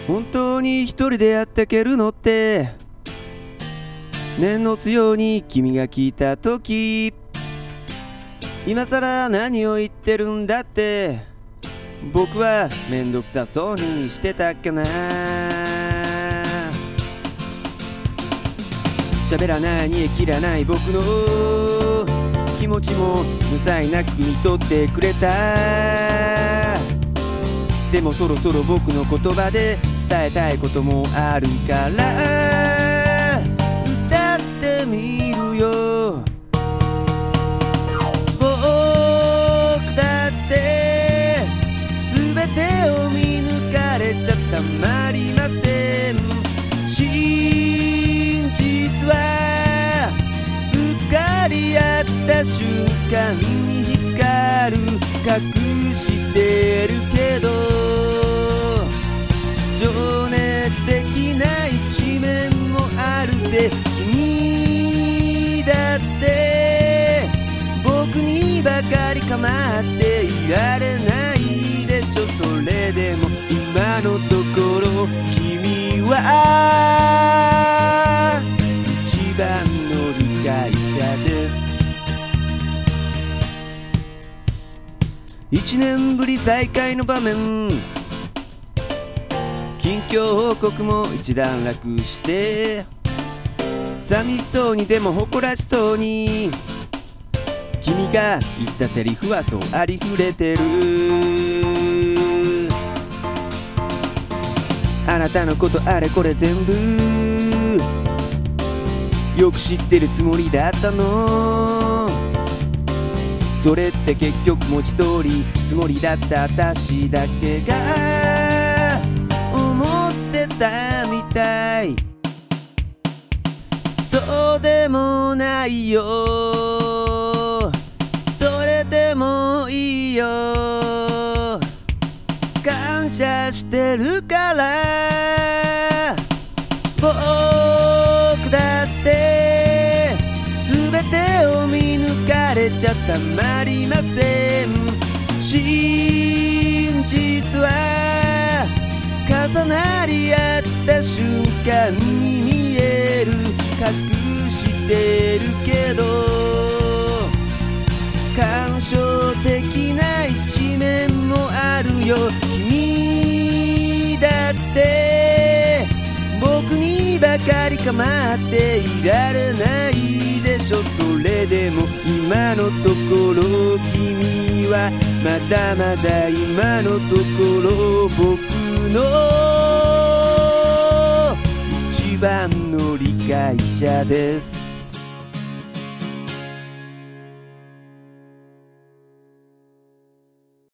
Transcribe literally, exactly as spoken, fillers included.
本当に一人でやってけるのって念のつように君が聞いたとき、今さら何を言ってるんだって僕はめんどくさそうにしてたっけな。喋らない煮え切らない僕の気持ちも無才なく見とってくれた。でもそろそろ僕の言葉で伝えたいこともあるから歌ってみるよ。僕だって全てを見抜かれちゃたまりません。真実はぶつかり合った瞬間に光る。隠してるけど情熱的な一面もあるで、君だって僕にばかり構っていられないでしょ。それでも今のところ君は一番の理解者です。一年ぶり再会の場面、近況報告も一段落して、寂しそうにでも誇らしそうに君が言ったセリフはそうありふれてる。あなたのことあれこれ全部よく知ってるつもりだったの。それって結局文字通りつもりだった私だけが思ってたみたい。そうでもないよ、それでもいいよ。感謝してるから僕だって全てを見抜かれちゃたまりません。真実は重なり合った瞬間に見える。隠してるけど感傷的な一面もあるよ。君だって僕にばかり構っていられないでしょ。それでも今のところ君はまだまだ今のところ僕の一番の理解者です。